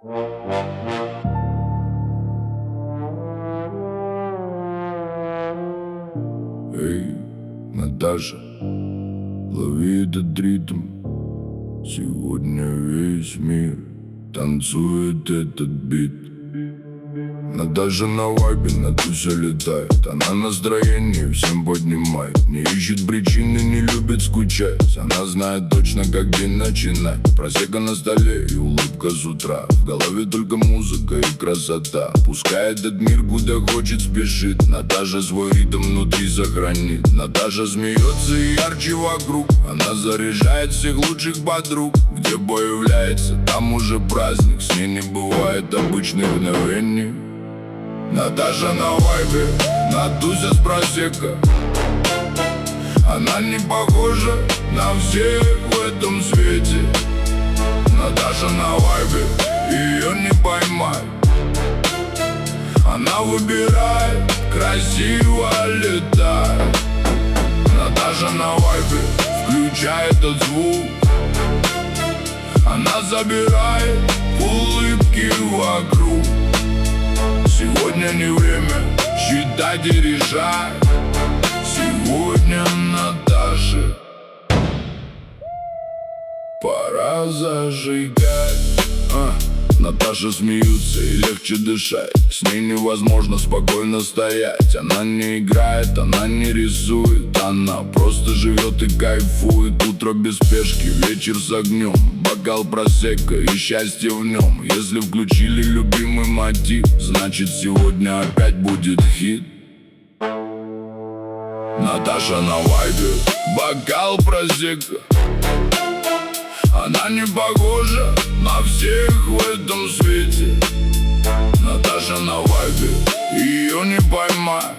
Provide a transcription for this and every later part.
Эй, Наташа, лови этот ритм. Сегодня весь мир танцует этот бит. Наташа на вайбе, на тусе летает. Она настроение всем поднимает. Не ищет причины, не любит скучать. Она знает точно, как день начинать. Просека на столе и улыбка с утра. В голове только музыка и красота. Пускай этот мир куда хочет спешит. Наташа свой ритм внутри сохранит. Наташа смеется и ярче вокруг. Она заряжает всех лучших подруг. Где появляется, там уже праздник. С ней не бывает обычных мгновений. Наташа на вайбе, на тусе с просека. Она не похожа на всех в этом свете. Наташа на вайбе, ее не поймать. Она выбирает, красиво летать. Наташа на вайбе, включает этот звук. Она забирает улыбки вокруг. Сегодня не время считать и решать. Сегодня Наташе пора зажигать. Наташа смеется и легче дышать. С ней невозможно спокойно стоять. Она не играет, она не рисует. Она просто живет и кайфует. Утро без спешки, вечер с огнем. Бокал просека и счастье в нем. Если включили любимый мотив, значит сегодня опять будет хит. Наташа на вайбе, бокал просека. Она не похожа на всех в этом свете. Наташа на вайбе, ее не поймать.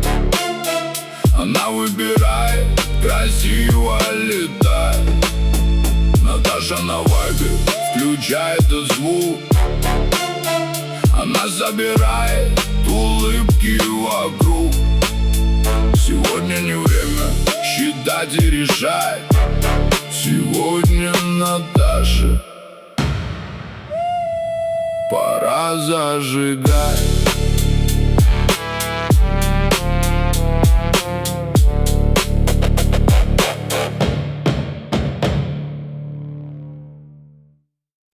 Она выбирает, красиво летать. Наташа на вайбе, включает этот звук. Она забирает улыбки вокруг. Сегодня не время считать и решать. Сегодня Наташе пора зажигать.